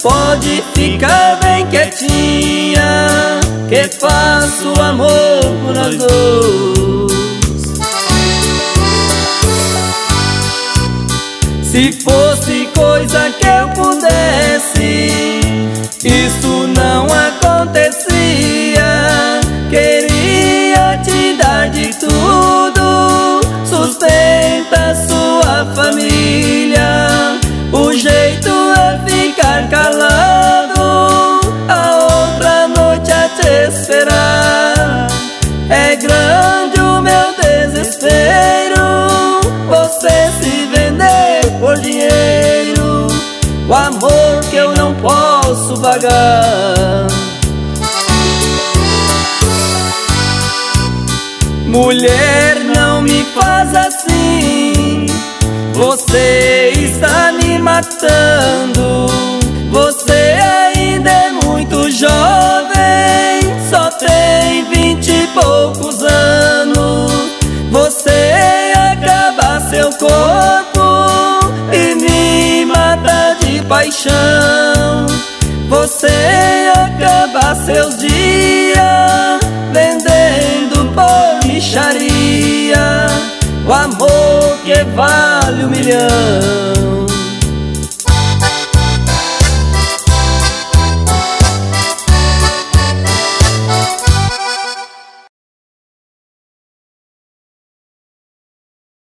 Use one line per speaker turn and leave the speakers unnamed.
pode ficar bem quietinha, que faço amor por nós dois. Se fosse coisa que eu pudesse, isso não acontecia. Queria te dar de tudo, sustenta sua família. O jeito é ficar calado, a outra noite a te esperar. É grande o meu desespero, você se vender por dinheiro, o amor que eu não posso pagar. Mulher, não me faz assim, você está me matando. Você ainda é muito jovem, só tem 20 e poucos anos. Você acaba seu corpo e me mata de paixão. Você acaba seus dias vendendo por mixaria o amor que vale 1 milhão.